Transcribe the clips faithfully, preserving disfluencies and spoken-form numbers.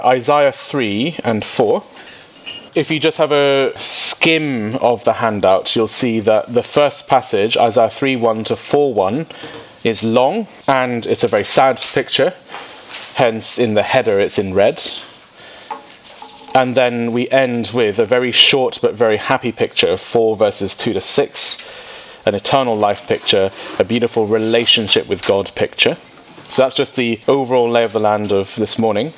Isaiah three and four. If you just have a skim of the handout, you'll see that the first passage, Isaiah three one to four one, is long, and it's a very sad picture. Hence, in the header, it's in red. And then we end with a very short but very happy picture, four verses two to six, an eternal life picture, a beautiful relationship with God picture. So that's just the overall lay of the land of this morning.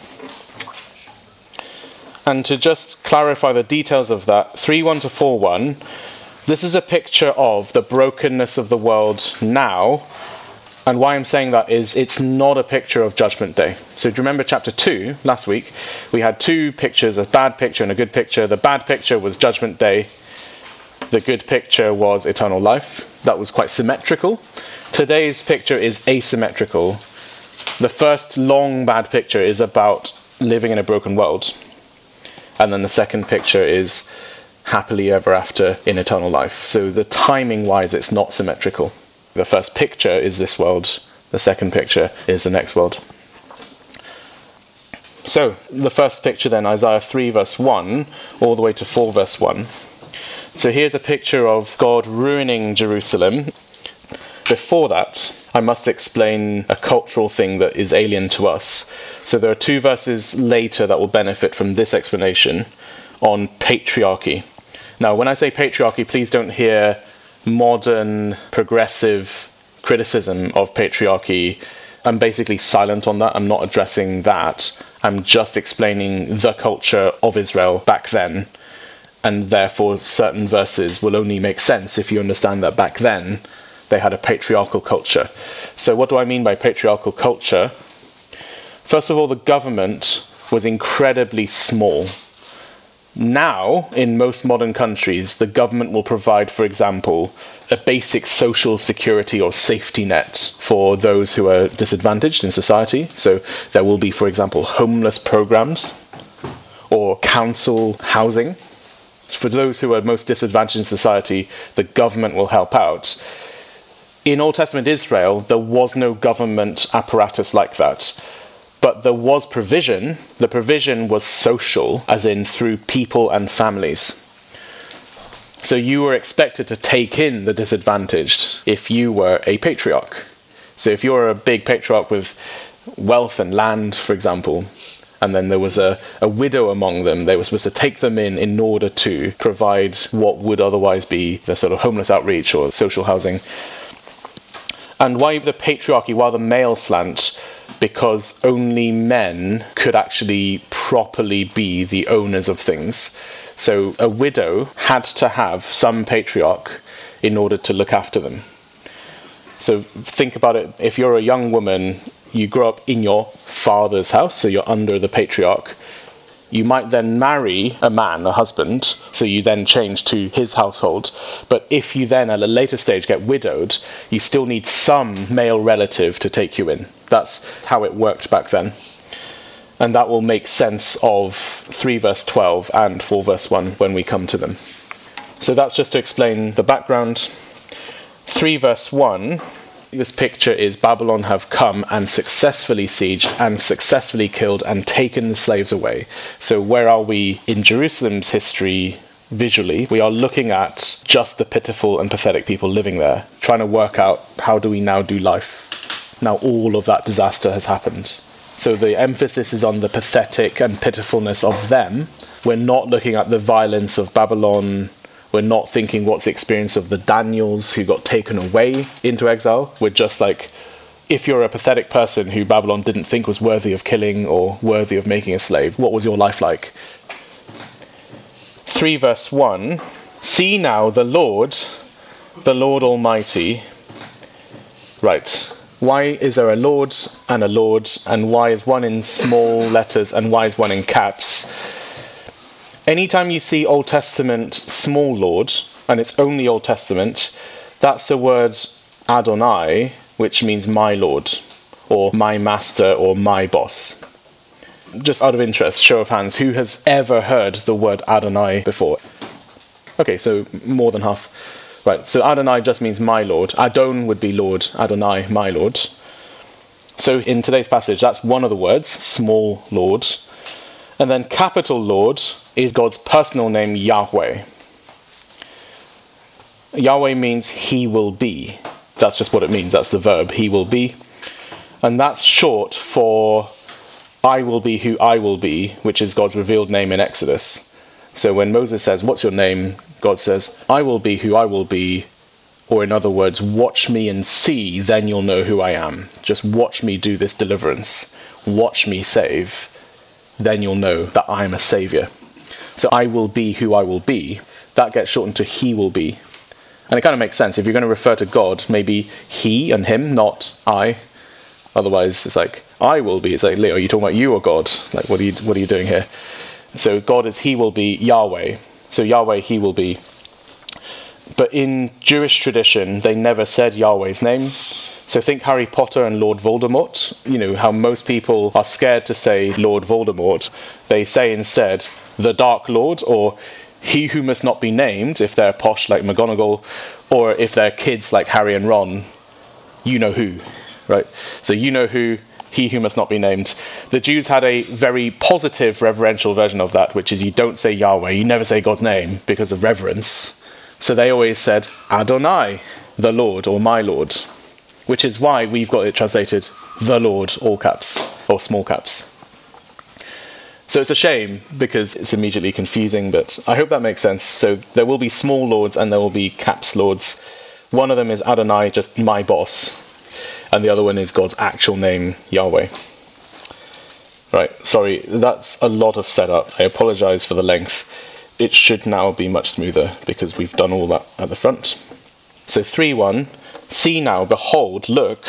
And to just clarify the details of that, three one to four one, this is a picture of the brokenness of the world now. And why I'm saying that is it's not a picture of Judgment Day. So do you remember chapter two, last week? We had two pictures, a bad picture and a good picture. The bad picture was Judgment Day. The good picture was eternal life. That was quite symmetrical. Today's picture is asymmetrical. The first long bad picture is about living in a broken world. And then the second picture is happily ever after in eternal life. So the timing-wise, it's not symmetrical. The first picture is this world. The second picture is the next world. So the first picture then, Isaiah three verse one, all the way to four verse one. So here's a picture of God ruining Jerusalem. Before that, I must explain a cultural thing that is alien to us. So there are two verses later that will benefit from this explanation on patriarchy. Now, when I say patriarchy, please don't hear modern progressive criticism of patriarchy. I'm basically silent on that. I'm not addressing that. I'm just explaining the culture of Israel back then. And therefore, certain verses will only make sense if you understand that back then they had a patriarchal culture. So what do I mean by patriarchal culture? First of all, the government was incredibly small. Now, in most modern countries, the government will provide, for example, a basic social security or safety net for those who are disadvantaged in society. So there will be, for example, homeless programs or council housing. For those who are most disadvantaged in society, the government will help out. In Old Testament Israel, there was no government apparatus like that. But there was provision. The provision was social, as in through people and families. So you were expected to take in the disadvantaged if you were a patriarch. So if you're a big patriarch with wealth and land, for example, and then there was a, a widow among them, they were supposed to take them in in order to provide what would otherwise be the sort of homeless outreach or social housing. And why the patriarchy, why the male slant? Because only men could actually properly be the owners of things. So a widow had to have some patriarch in order to look after them. So think about it. If you're a young woman, you grow up in your father's house, so you're under the patriarch. You might then marry a man, a husband, so you then change to his household. But if you then, at a later stage, get widowed, you still need some male relative to take you in. That's how it worked back then. And that will make sense of three verse twelve and four verse one when we come to them. So that's just to explain the background. three verse one, this picture is Babylon have come and successfully sieged and successfully killed and taken the slaves away. So where are we in Jerusalem's history visually? We are looking at just the pitiful and pathetic people living there, trying to work out how do we now do life. Now all of that disaster has happened. So the emphasis is on the pathetic and pitifulness of them. We're not looking at the violence of Babylon. We're not thinking what's the experience of the Daniels who got taken away into exile. We're just like, if you're a pathetic person who Babylon didn't think was worthy of killing or worthy of making a slave, what was your life like? three verse one, see now the Lord, the Lord Almighty. Right, why is there a Lord and a Lord, and why is one in small letters and why is one in caps? Anytime you see Old Testament small Lord, and it's only Old Testament, that's the word Adonai, which means my Lord, or my master, or my boss. Just out of interest, show of hands, who has ever heard the word Adonai before? Okay, so more than half. Right, so Adonai just means my Lord. Adon would be Lord, Adonai, my Lord. So in today's passage, that's one of the words, small Lord. And then capital Lord is God's personal name, Yahweh. Yahweh means he will be. That's just what it means. That's the verb, he will be. And that's short for I will be who I will be, which is God's revealed name in Exodus. So when Moses says, what's your name? God says, I will be who I will be. Or in other words, watch me and see, then you'll know who I am. Just watch me do this deliverance. Watch me save. Then you'll know that I am a saviour. So I will be who I will be. That gets shortened to he will be. And it kind of makes sense. If you're going to refer to God, maybe he and him, not I. Otherwise, it's like, I will be. It's like, Leo, are you talking about you or God? Like, what are you, what are you doing here? So God is he will be Yahweh. So Yahweh, he will be. But in Jewish tradition, they never said Yahweh's name. So think Harry Potter and Lord Voldemort. You know, how most people are scared to say Lord Voldemort. They say instead, the Dark Lord, or he who must not be named, if they're posh like McGonagall, or if they're kids like Harry and Ron, you know who, right? So you know who, he who must not be named. The Jews had a very positive reverential version of that, which is you don't say Yahweh, you never say God's name because of reverence. So they always said Adonai, the Lord, or my Lord, which is why we've got it translated the Lord, all caps, or small caps. So it's a shame because it's immediately confusing, but I hope that makes sense. So there will be small lords and there will be caps lords. One of them is Adonai, just my boss, and the other one is God's actual name, Yahweh. Right, sorry, that's a lot of setup. I apologise for the length. It should now be much smoother because we've done all that at the front. So three one, see now, behold, look,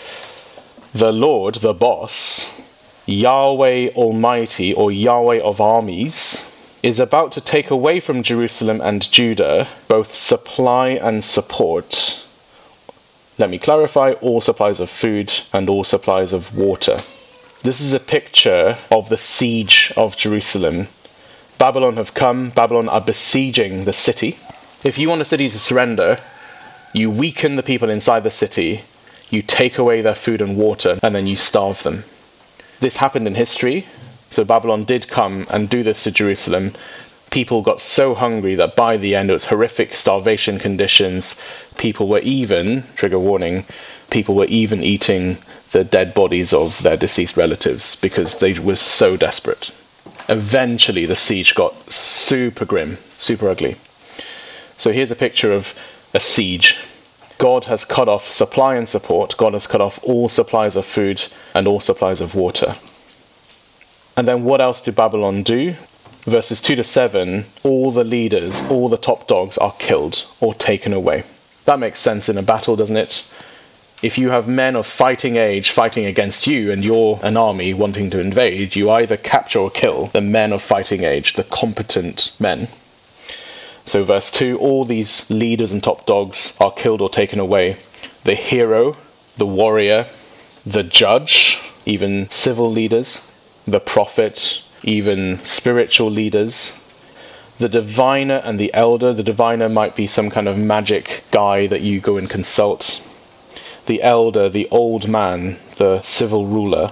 the Lord, the boss, Yahweh Almighty, or Yahweh of armies, is about to take away from Jerusalem and Judah both supply and support. Let me clarify, all supplies of food and all supplies of water. This is a picture of the siege of Jerusalem. Babylon have come, Babylon are besieging the city. If you want a city to surrender, you weaken the people inside the city, you take away their food and water, and then you starve them. This happened in history, so Babylon did come and do this to Jerusalem. People got so hungry that by the end it was horrific starvation conditions. People were even, trigger warning, people were even eating the dead bodies of their deceased relatives because they were so desperate. Eventually the siege got super grim, super ugly. So here's a picture of a siege. God has cut off supply and support. God has cut off all supplies of food and all supplies of water. And then what else did Babylon do? Verses two to seven, all the leaders, all the top dogs are killed or taken away. That makes sense in a battle, doesn't it? If you have men of fighting age fighting against you and you're an army wanting to invade, you either capture or kill the men of fighting age, the competent men. So verse two, all these leaders and top dogs are killed or taken away. The hero, the warrior, the judge, even civil leaders, the prophet, even spiritual leaders, the diviner and the elder. The diviner might be some kind of magic guy that you go and consult. The elder, the old man, the civil ruler.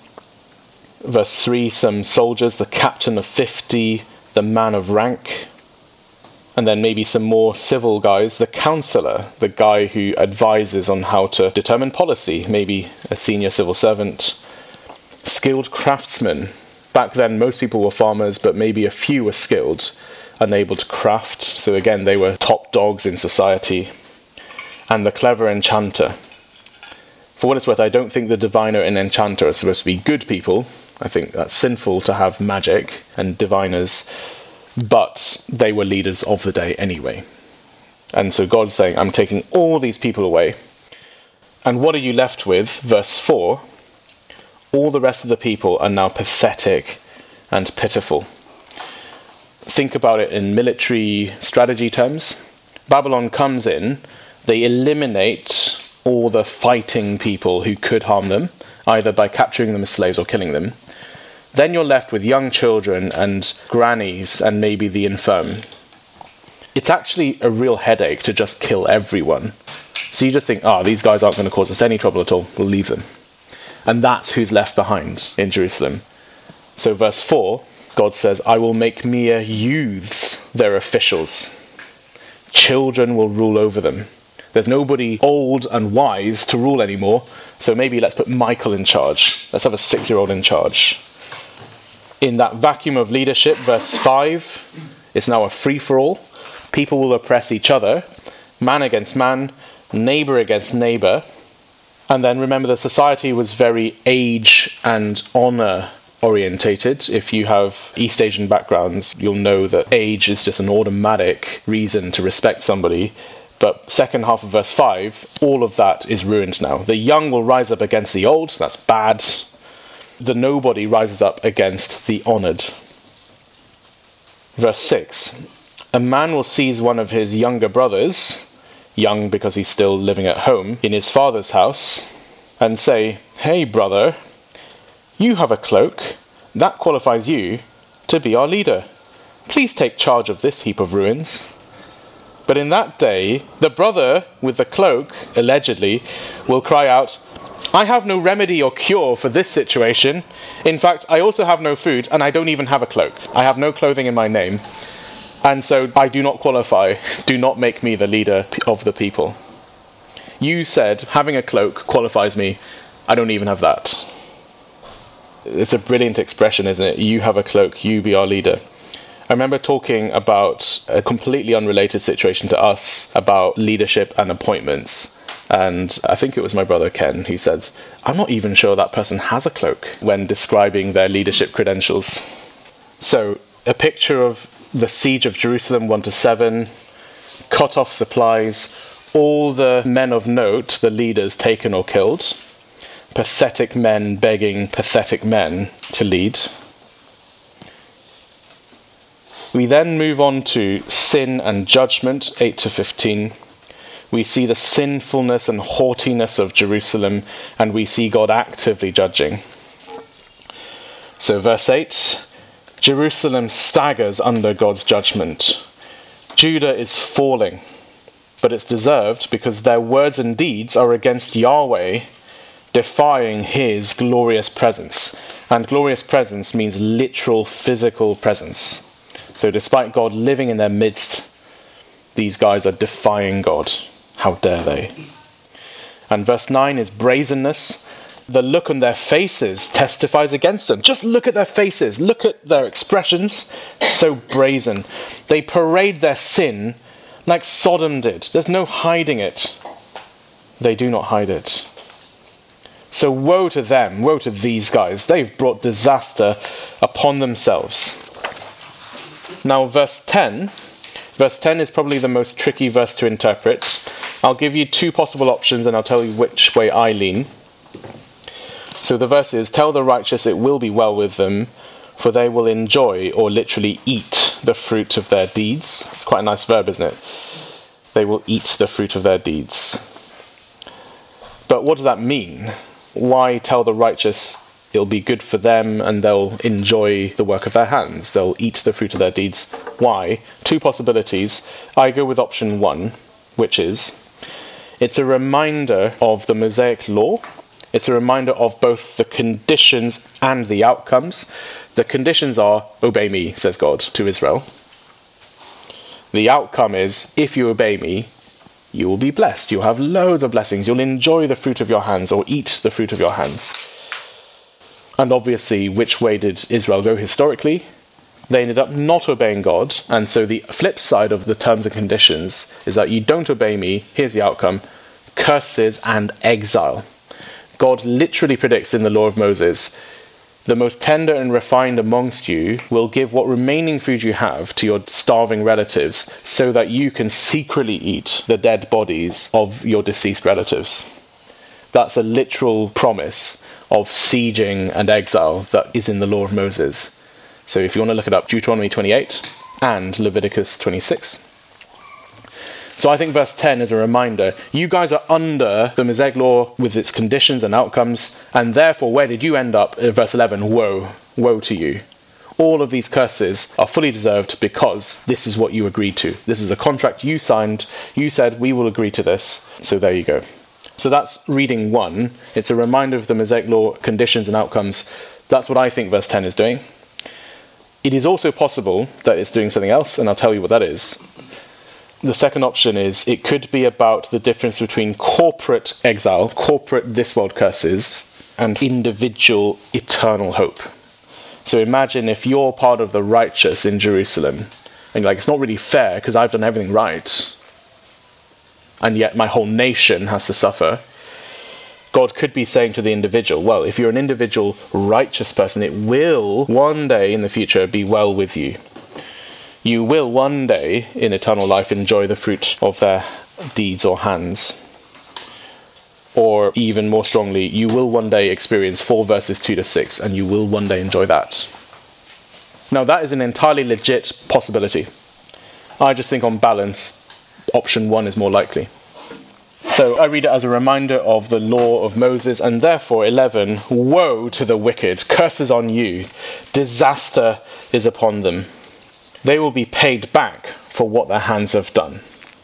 Verse three, some soldiers, the captain of fifty, the man of rank. And then maybe some more civil guys, the counselor, the guy who advises on how to determine policy, maybe a senior civil servant. Skilled craftsmen. Back then most people were farmers, but maybe a few were skilled and able to craft. So again, they were top dogs in society. And the clever enchanter. For what it's worth, I don't think the diviner and enchanter are supposed to be good people. I think that's sinful to have magic and diviners. But they were leaders of the day anyway. And so God's saying, I'm taking all these people away. And what are you left with? Verse four. All the rest of the people are now pathetic and pitiful. Think about it in military strategy terms. Babylon comes in, they eliminate all the fighting people who could harm them, either by capturing them as slaves or killing them. Then you're left with young children and grannies and maybe the infirm. It's actually a real headache to just kill everyone. So you just think, oh, these guys aren't going to cause us any trouble at all. We'll leave them. And that's who's left behind in Jerusalem. So verse four, God says, I will make mere youths their officials. Children will rule over them. There's nobody old and wise to rule anymore, so maybe let's put Michael in charge. Let's have a six-year-old in charge. In that vacuum of leadership, verse five, it's now a free-for-all. People will oppress each other, man against man, neighbour against neighbour. And then remember, the society was very age and honour orientated. If you have East Asian backgrounds, you'll know that age is just an automatic reason to respect somebody. But second half of verse five, all of that is ruined now. The young will rise up against the old, that's bad. The nobody rises up against the honoured. Verse six, a man will seize one of his younger brothers, young because he's still living at home, in his father's house, and say, hey brother, you have a cloak, that qualifies you to be our leader. Please take charge of this heap of ruins. But in that day, the brother with the cloak, allegedly, will cry out, I have no remedy or cure for this situation. In fact, I also have no food, and I don't even have a cloak. I have no clothing in my name. And so I do not qualify. Do not make me the leader of the people. You said having a cloak qualifies me. I don't even have that. It's a brilliant expression, isn't it? You have a cloak, you be our leader. I remember talking about a completely unrelated situation to us about leadership and appointments. And I think it was my brother Ken who said, I'm not even sure that person has a cloak when describing their leadership credentials. So a picture of the siege of Jerusalem one to seven, cut off supplies, all the men of note, the leaders, taken or killed, pathetic men begging pathetic men to lead. We then move on to sin and judgment, eight to fifteen. We see the sinfulness and haughtiness of Jerusalem, and we see God actively judging. So verse eight, Jerusalem staggers under God's judgment. Judah is falling, but it's deserved because their words and deeds are against Yahweh, defying his glorious presence. And glorious presence means literal physical presence. So despite God living in their midst, these guys are defying God. How dare they? And verse nine is brazenness. The look on their faces testifies against them. Just look at their faces. Look at their expressions. So brazen. They parade their sin like Sodom did. There's no hiding it. They do not hide it. So woe to them, woe to these guys. They've brought disaster upon themselves. Now verse ten. Verse ten is probably the most tricky verse to interpret. I'll give you two possible options and I'll tell you which way I lean. So the verse is, tell the righteous it will be well with them, for they will enjoy or literally eat the fruit of their deeds. It's quite a nice verb, isn't it? They will eat the fruit of their deeds. But what does that mean? Why tell the righteous it'll be good for them and they'll enjoy the work of their hands? They'll eat the fruit of their deeds. Why? Two possibilities. I go with option one, which is, it's a reminder of the Mosaic law. It's a reminder of both the conditions and the outcomes. The conditions are, obey me, says God to Israel. The outcome is, if you obey me, you will be blessed. You'll have loads of blessings. You'll enjoy the fruit of your hands or eat the fruit of your hands. And obviously, which way did Israel go historically? They ended up not obeying God. And so the flip side of the terms and conditions is that you don't obey me, here's the outcome, curses and exile. God literally predicts in the law of Moses, the most tender and refined amongst you will give what remaining food you have to your starving relatives so that you can secretly eat the dead bodies of your deceased relatives. That's a literal promise of sieging and exile that is in the law of Moses. So if you want to look it up, Deuteronomy twenty-eight and Leviticus twenty-six. So I think verse ten is a reminder, you guys are under the Mosaic law with its conditions and outcomes, and therefore where did you end up? In verse eleven, woe, woe to you. All of these curses are fully deserved because this is what you agreed to. This is a contract you signed. You said, we will agree to this. So there you go. So that's reading one. It's a reminder of the Mosaic law conditions and outcomes. That's what I think verse ten is doing. It is also possible that it's doing something else, and I'll tell you what that is. The second option is it could be about the difference between corporate exile, corporate this world curses, and individual eternal hope. So imagine if you're part of the righteous in Jerusalem, and like, it's not really fair because I've done everything right, and yet my whole nation has to suffer. God could be saying to the individual, well, if you're an individual righteous person, it will one day in the future be well with you. You will one day in eternal life enjoy the fruit of their deeds or hands. Or even more strongly, you will one day experience four verses two to six, and you will one day enjoy that. Now that is an entirely legit possibility. I just think on balance, option one is more likely. So I read it as a reminder of the law of Moses, and therefore, eleven, woe to the wicked, curses on you, disaster is upon them. They will be paid back for what their hands have done.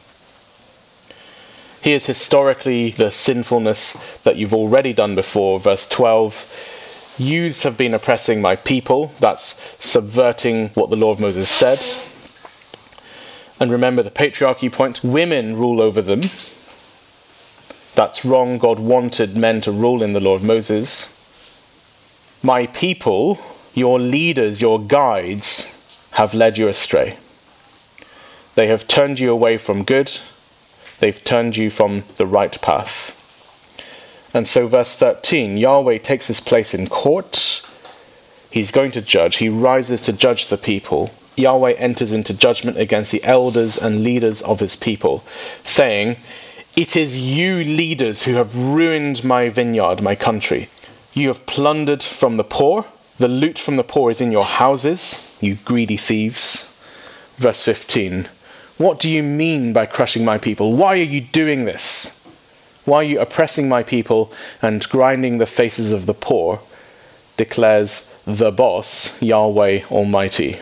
Here's historically the sinfulness that you've already done before. Verse twelve, youths have been oppressing my people. That's subverting what the law of Moses said. And remember the patriarchy point. Women rule over them. That's wrong. God wanted men to rule in the law of Moses. My people, your leaders, your guides, have led you astray. They have turned you away from good. They've turned you from the right path. And so verse thirteen, Yahweh takes his place in court. He's going to judge. He rises to judge the people. Yahweh enters into judgment against the elders and leaders of his people, saying, it is you leaders who have ruined my vineyard, my country. You have plundered from the poor. The loot from the poor is in your houses, you greedy thieves. Verse fifteen, what do you mean by crushing my people? Why are you doing this? Why are you oppressing my people and grinding the faces of the poor? Declares the boss, Yahweh Almighty.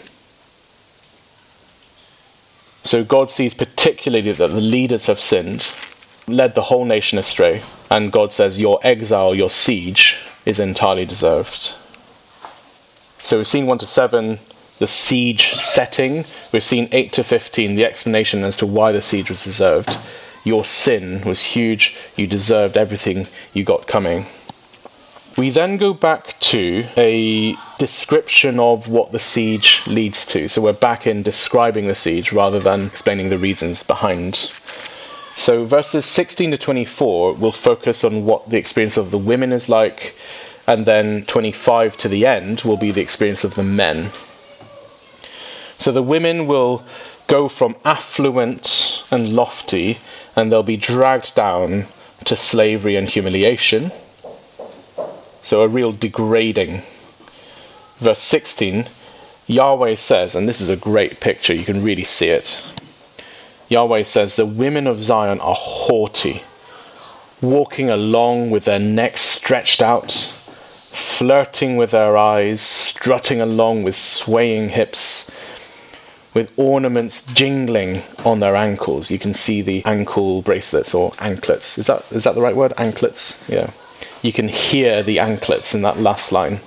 So God sees particularly that the leaders have sinned, led the whole nation astray, and God says your exile, your siege, is entirely deserved. So we've seen one to seven, the siege setting. We've seen eight to fifteen, the explanation as to why the siege was deserved. Your sin was huge. You deserved everything you got coming. We then go back to a description of what the siege leads to. So we're back in describing the siege rather than explaining the reasons behind. So verses sixteen to twenty-four will focus on what the experience of the women is like, and then twenty-five to the end will be the experience of the men. So the women will go from affluent and lofty, and they'll be dragged down to slavery and humiliation. So a real degrading. Verse sixteen, Yahweh says, and this is a great picture, you can really see it. Yahweh says, the women of Zion are haughty, walking along with their necks stretched out, flirting with their eyes, strutting along with swaying hips, with ornaments jingling on their ankles. You can see the ankle bracelets or anklets. Is that is that the right word? Anklets? Yeah. You can hear the anklets in that last line.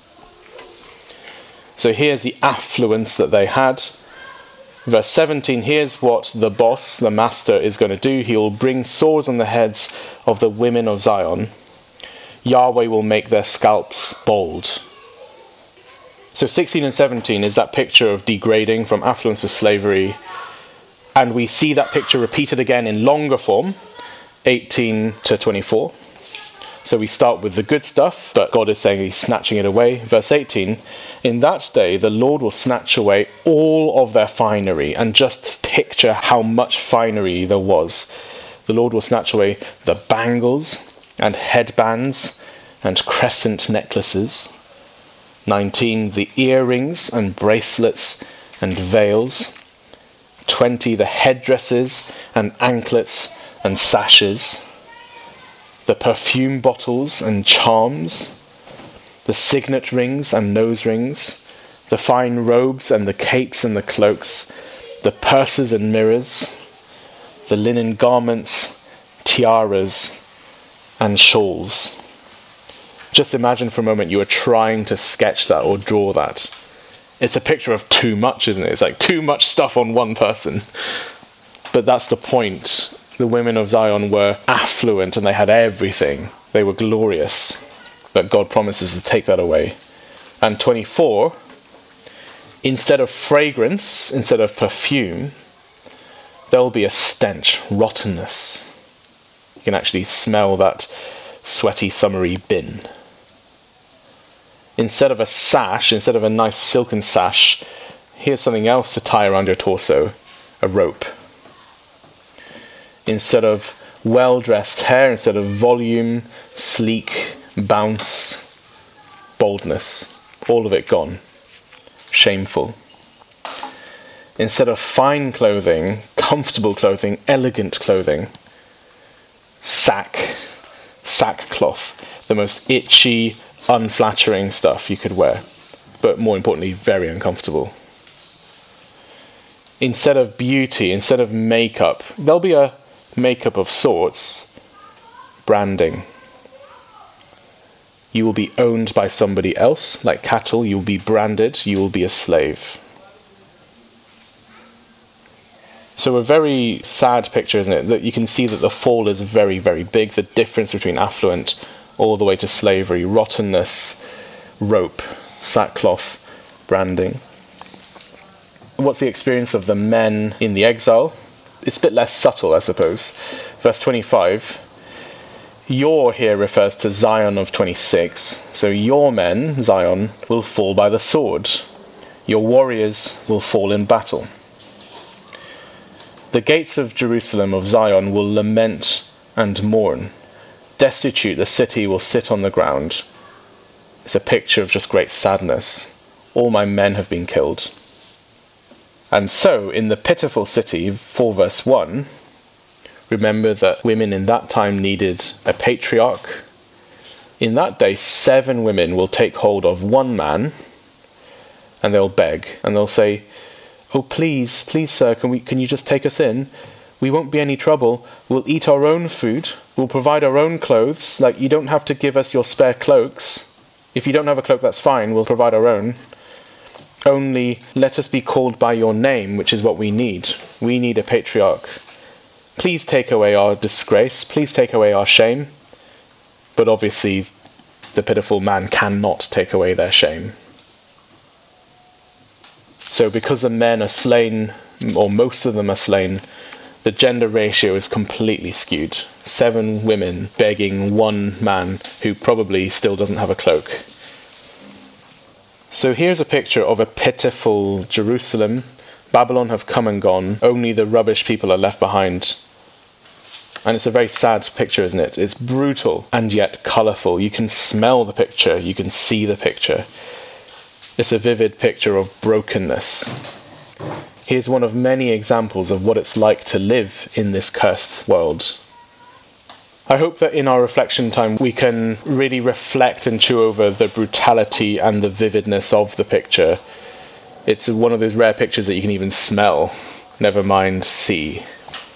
So here's the affluence that they had. Verse seventeen, here's what the boss, the master, is going to do. He will bring sores on the heads of the women of Zion. Yahweh will make their scalps bald. So sixteen and seventeen is that picture of degrading from affluence to slavery. And we see that picture repeated again in longer form, eighteen to twenty-four. So we start with the good stuff, but God is saying he's snatching it away. Verse eighteen, in that day the Lord will snatch away all of their finery. And just picture how much finery there was. The Lord will snatch away the bangles and headbands and crescent necklaces. nineteen, the earrings and bracelets and veils. twenty, the headdresses and anklets and sashes. The perfume bottles and charms. The signet rings and nose rings. The fine robes and the capes and the cloaks. The purses and mirrors. The linen garments, tiaras, and shawls. Just imagine for a moment you were trying to sketch that or draw that. It's a picture of too much, isn't it? It's like too much stuff on one person. But that's the point. The women of Zion were affluent and they had everything. They were glorious. But God promises to take that away. And twenty-four, instead of fragrance, instead of perfume, there will be a stench, rottenness. You can actually smell that sweaty, summery bin. Instead of a sash, instead of a nice silken sash, here's something else to tie around your torso, a rope. Instead of well-dressed hair, instead of volume, sleek, bounce, boldness, all of it gone. Shameful. Instead of fine clothing, comfortable clothing, elegant clothing, sack, sackcloth, the most itchy, unflattering stuff you could wear, but more importantly, very uncomfortable. Instead of beauty, instead of makeup, there'll be a makeup of sorts, branding. You will be owned by somebody else, like cattle. You will be branded. You will be a slave. So a very sad picture, isn't it? That you can see that the fall is very, very big. The difference between affluent all the way to slavery, rottenness, rope, sackcloth, branding. What's the experience of the men in the exile? It's a bit less subtle, I suppose. Verse twenty-five. Your here refers to Zion of twenty-six. So your men, Zion, will fall by the sword. Your warriors will fall in battle. The gates of Jerusalem, of Zion, will lament and mourn. Destitute, the city will sit on the ground. It's a picture of just great sadness. All my men have been killed. And so, in the pitiful city, four verse one, remember that women in that time needed a patriarch. In that day, seven women will take hold of one man, and they'll beg, and they'll say, "Oh, please, please, sir, can we, can you just take us in? We won't be any trouble. We'll eat our own food. We'll provide our own clothes. Like, you don't have to give us your spare cloaks. If you don't have a cloak, that's fine. We'll provide our own. Only let us be called by your name, which is what we need. We need a patriarch. Please take away our disgrace. Please take away our shame." But obviously, the pitiful man cannot take away their shame. So because the men are slain, or most of them are slain, the gender ratio is completely skewed. Seven women begging one man who probably still doesn't have a cloak. So here's a picture of a pitiful Jerusalem. Babylon have come and gone. Only the rubbish people are left behind. And it's a very sad picture, isn't it? It's brutal and yet colourful. You can smell the picture. You can see the picture. It's a vivid picture of brokenness. Here's one of many examples of what it's like to live in this cursed world. I hope that in our reflection time we can really reflect and chew over the brutality and the vividness of the picture. It's one of those rare pictures that you can even smell, never mind see.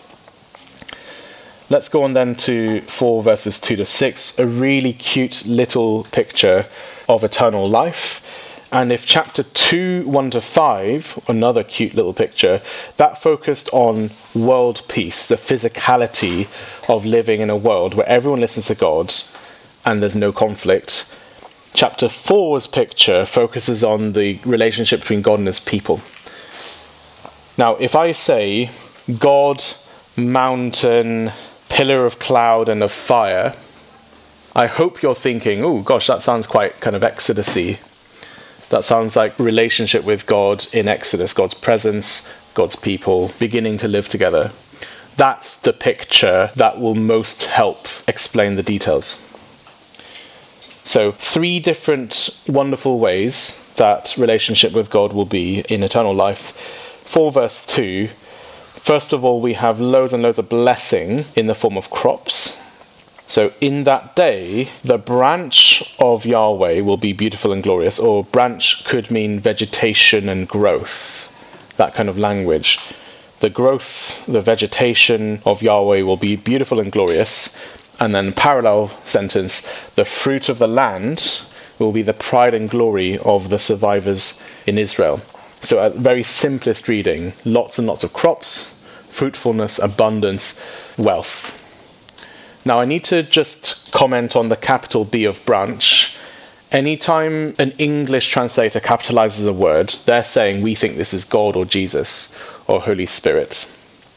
Let's go on then to four verses two to six, a really cute little picture of eternal life. And if chapter two, one to five, another cute little picture, that focused on world peace, the physicality of living in a world where everyone listens to God and there's no conflict. Chapter four's picture focuses on the relationship between God and his people. Now, if I say God, mountain, pillar of cloud and of fire, I hope you're thinking, oh gosh, that sounds quite kind of Exodus-y. That sounds like relationship with God in Exodus, God's presence, God's people, beginning to live together. That's the picture that will most help explain the details. So, three different wonderful ways that relationship with God will be in eternal life. four verse two, first of all, we have loads and loads of blessing in the form of crops. So in that day, the branch of Yahweh will be beautiful and glorious, or branch could mean vegetation and growth, that kind of language. The growth, the vegetation of Yahweh will be beautiful and glorious, And then parallel sentence, the fruit of the land will be the pride and glory of the survivors in Israel. So a very simplest reading, lots and lots of crops, fruitfulness, abundance, wealth. Now I need to just comment on the capital B of branch. Anytime an English translator capitalizes a word, they're saying we think this is God or Jesus or Holy Spirit.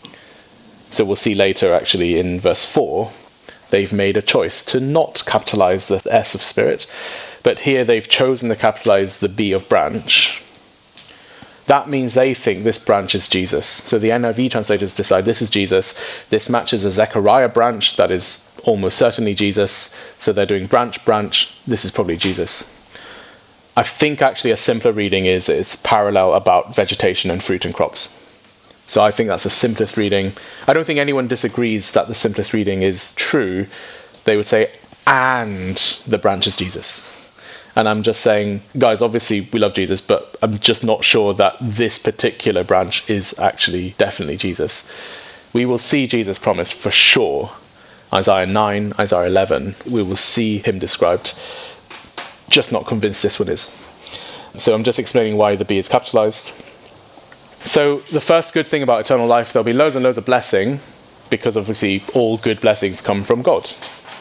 So we'll see later actually in verse four, they've made a choice to not capitalize the S of Spirit, but here they've chosen to capitalize the B of branch. That means they think this branch is Jesus. So the N I V translators decide this is Jesus. This matches a Zechariah branch, that is almost certainly Jesus. So they're doing branch, branch, this is probably Jesus. I think actually a simpler reading is it's parallel about vegetation and fruit and crops. So I think that's the simplest reading. I don't think anyone disagrees that the simplest reading is true. They would say, and the branch is Jesus. And I'm just saying, guys, obviously we love Jesus, but I'm just not sure that this particular branch is actually definitely Jesus. We will see Jesus promised for sure. Isaiah nine, Isaiah eleven, we will see him described. Just not convinced this one is. So I'm just explaining why the B is capitalized. So the first good thing about eternal life, there'll be loads and loads of blessing, because obviously all good blessings come from God.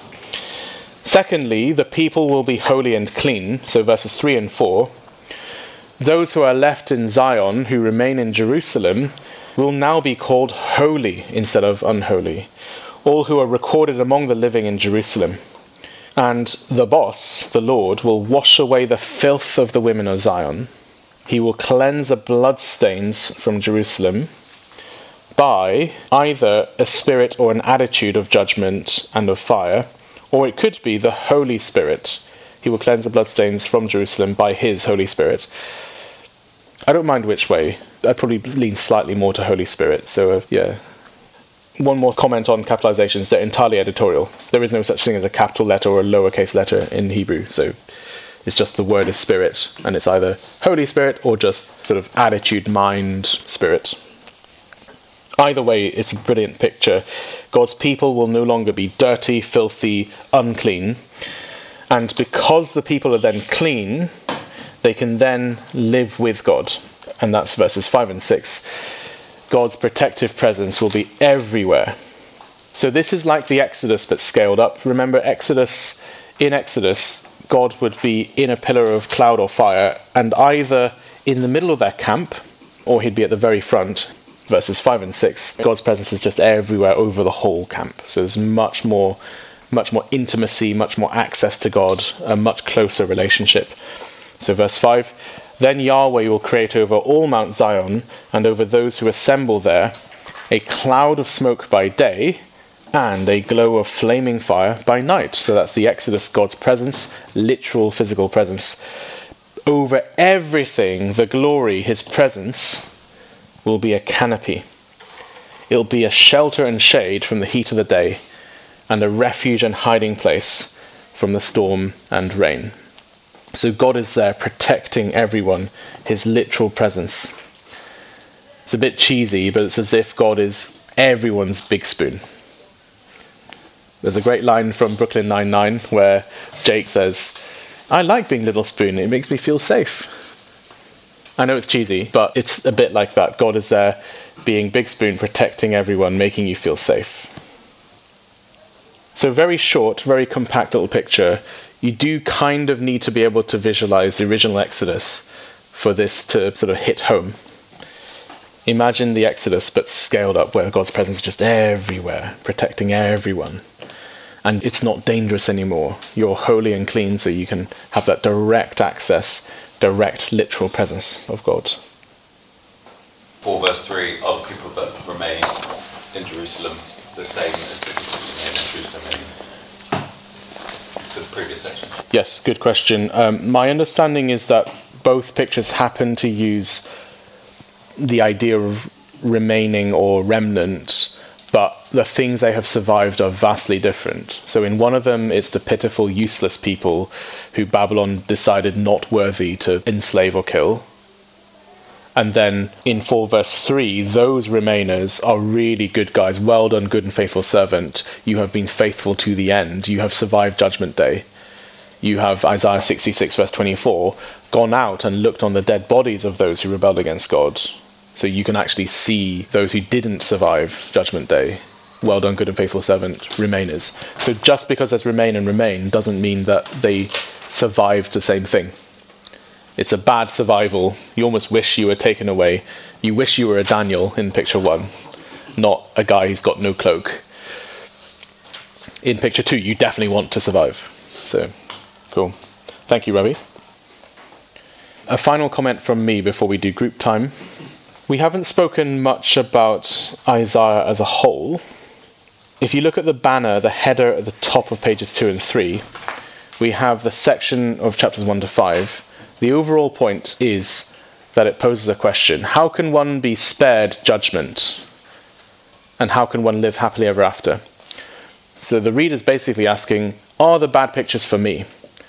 Secondly, the people will be holy and clean. So verses three and four. Those who are left in Zion, who remain in Jerusalem, will now be called holy instead of unholy. All who are recorded among the living in Jerusalem. And the boss, the Lord, will wash away the filth of the women of Zion. He will cleanse the bloodstains from Jerusalem by either a spirit or an attitude of judgment and of fire, or it could be the Holy Spirit. He will cleanse the bloodstains from Jerusalem by his Holy Spirit. I don't mind which way. I'd probably lean slightly more to Holy Spirit. So, uh, yeah. One more comment on capitalizations. They're entirely editorial. There is no such thing as a capital letter or a lowercase letter in Hebrew. So it's just the word is spirit. And it's either Holy Spirit or just sort of attitude, mind, spirit. Either way, it's a brilliant picture. God's people will no longer be dirty, filthy, unclean. And because the people are then clean, they can then live with God. And that's verses five and six. God's protective presence will be everywhere. So this is like the Exodus but scaled up. Remember Exodus, in Exodus, God would be in a pillar of cloud or fire, and either in the middle of their camp, or he'd be at the very front. Verses five and six, God's presence is just everywhere over the whole camp. So there's much more, much more intimacy, much more access to God, a much closer relationship. So verse five, then Yahweh will create over all Mount Zion and over those who assemble there a cloud of smoke by day and a glow of flaming fire by night. So that's the Exodus, God's presence, literal physical presence. Over everything, the glory, his presence, will be a canopy. It'll be a shelter and shade from the heat of the day, and a refuge and hiding place from the storm and rain. So God is there protecting everyone, his literal presence. It's a bit cheesy, but it's as if God is everyone's big spoon. There's a great line from Brooklyn Nine-Nine where Jake says, I like being little spoon, it makes me feel safe. I know it's cheesy, but it's a bit like that. God is there being big spoon, protecting everyone, making you feel safe. So very short, very compact little picture. You do kind of need to be able to visualize the original Exodus for this to sort of hit home. Imagine the Exodus, but scaled up, where God's presence is just everywhere, protecting everyone. And it's not dangerous anymore. You're holy and clean, so you can have that direct access, direct literal presence of God. four verse three, are the people that remain in Jerusalem the same as the people that remain in Jerusalem in the previous section? Yes, good question. Um, my understanding is that both pictures happen to use the idea of remaining or remnant, but the things they have survived are vastly different. So in one of them, it's the pitiful, useless people who Babylon decided not worthy to enslave or kill. And then in four verse three, those remainers are really good guys. Well done, good and faithful servant. You have been faithful to the end. You have survived Judgment Day. You have, Isaiah sixty-six verse twenty-four, gone out and looked on the dead bodies of those who rebelled against God. So you can actually see those who didn't survive Judgment Day. Well done, good and faithful servant, remainers. So just because there's remain and remain doesn't mean that they survived the same thing. It's a bad survival. You almost wish you were taken away. You wish you were a Daniel in picture one, not a guy who's got no cloak. In picture two, you definitely want to survive. So, cool. Thank you, Ravi. A final comment from me before we do group time. We haven't spoken much about Isaiah as a whole. If you look at the banner, the header at the top of pages two and three, we have the section of chapters one to five. The overall point is that it poses a question. How can one be spared judgment? And how can one live happily ever after? So the reader's basically asking, are the bad pictures for me?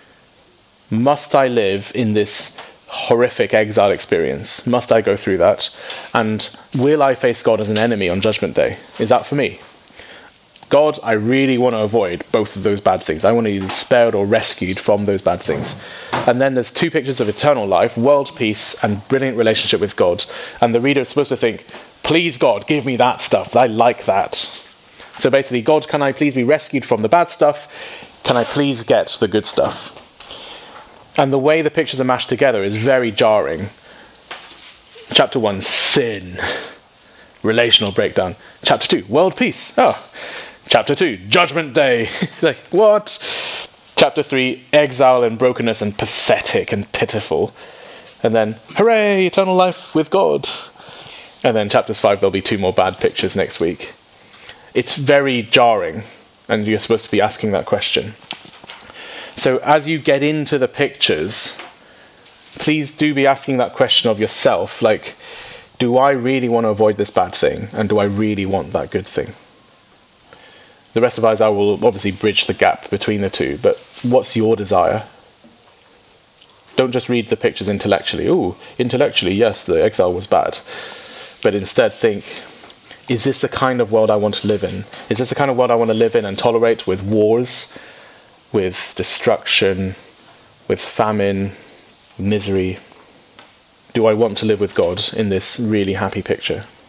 Must I live in this horrific exile experience? Must I go through that? And will I face God as an enemy on Judgment Day? Is that for me? God, I really want to avoid both of those bad things. I want to be spared or rescued from those bad things. And then there's two pictures of eternal life, world peace and brilliant relationship with God. And the reader is supposed to think, please God, give me that stuff. I like that. So basically, God, can I please be rescued from the bad stuff? Can I please get the good stuff? And the way the pictures are mashed together is very jarring. Chapter one, sin. Relational breakdown. Chapter two, world peace. Oh. Chapter two, Judgment Day. Like, what? Chapter three, exile and brokenness and pathetic and pitiful. And then, hooray, eternal life with God. And then chapters five, there'll be two more bad pictures next week. It's very jarring, and you're supposed to be asking that question. So as you get into the pictures, please do be asking that question of yourself, like, do I really want to avoid this bad thing? And do I really want that good thing? The rest of Isaiah will obviously bridge the gap between the two, but what's your desire? Don't just read the pictures intellectually. Ooh, intellectually, yes, the exile was bad. But instead think, is this the kind of world I want to live in? Is this the kind of world I want to live in and tolerate, with wars, with destruction, with famine, misery? Do I want to live with God in this really happy picture?